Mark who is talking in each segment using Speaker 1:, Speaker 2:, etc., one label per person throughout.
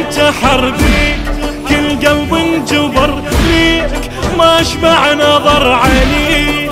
Speaker 1: انتحر بيك كل قلب انجبر ليك ما شبع نظر عليك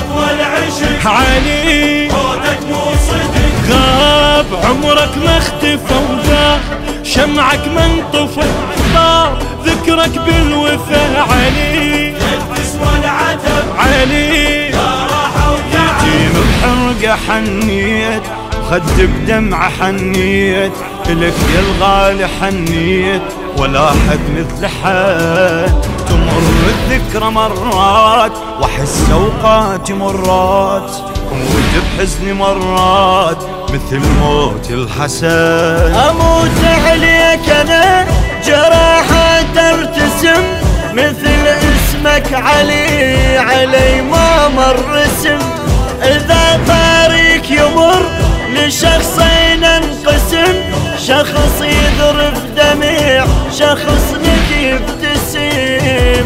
Speaker 1: علي
Speaker 2: صوتك مو صدق
Speaker 1: غاب عمرك ما اختفى وذاب شمعك ما انطفى طار ذكرك بالوفا علي
Speaker 2: تسوى العتب
Speaker 1: علي
Speaker 2: يا راحة وتعب
Speaker 3: يتيم بحرقة حنيت وخد بدمعة حنيت لك يا الغالي حنيت ولا حد مثل حد تمر الذكرى مرات واحس اوقاتي مرات اموت بحزني مرات مثل موت الحسد
Speaker 4: اموت عليك انا جراحة ترتسم مثل اسمك علي علي ما مر اسم اذا طريق يمر لشخصين انقسم شخص يذرف دميع شخص لك يبتسم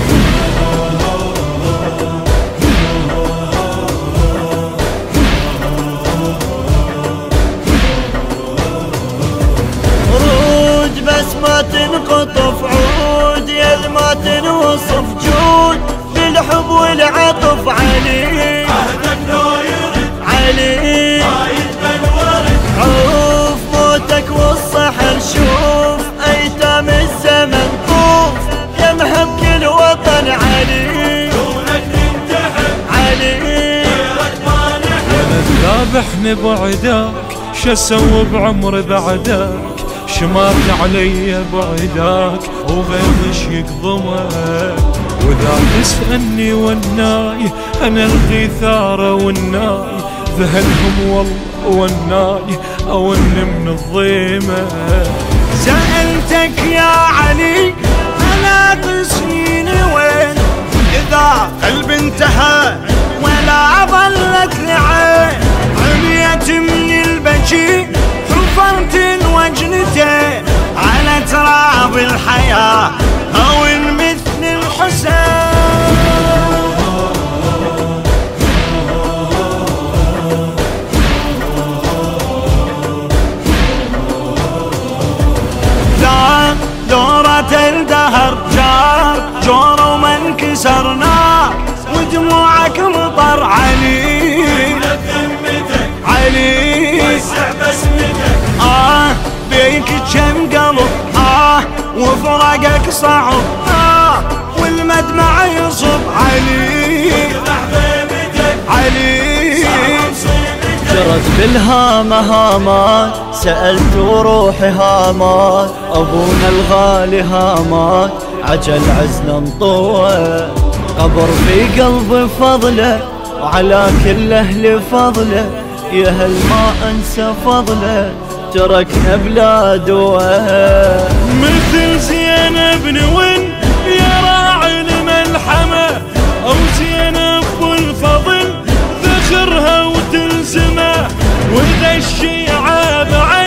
Speaker 4: رود بس ما تنقطف عود يا ما تنوصف جود بالحب والعطف علي
Speaker 2: عهدك لو يرد
Speaker 4: علي
Speaker 2: ما يقبل ورد
Speaker 4: عوف موتك والصحر شوف ايتام الزمن طوف يا محب كل وطن علي
Speaker 2: دونك ننتحب
Speaker 4: علي
Speaker 2: غيرك ما نحب
Speaker 1: ذابحني بعداك شسوي بعمري بعداك شمات علي بعداك وغيظ يقضمك وذا تسألني والناي انا الغيثارة والناي ذهلهم والله والناي اون من الضيمة
Speaker 3: سألتك يا علي أنا تسنيني وين إذا قلب انتهى ولا ظلت لعين عميت من البكي حفرت الوجنتين على تراب الحياة أو مثل الحسين دورة الدهر جار جور وما انكسر نار ودموعك مطر علي
Speaker 2: ذمتك
Speaker 3: علي
Speaker 2: وسع بسمتك
Speaker 3: بيك كم قلب وفراقك صعب والمدمع يصب علي
Speaker 2: حبيبتك
Speaker 3: علي
Speaker 4: جرت بالهامة هامات سألت وروحي هامات أبونا الغالي هامات عجل عزنا انطوى قبر في قلبي فضله وعلى كل أهل فضله يا هل ما أنسى فضله تركنا بلا دواء
Speaker 1: مثل زينب نون يا راعي الملحمة أو زينب والفضل ذخرها وتلزمه وإذا الشيعة بعد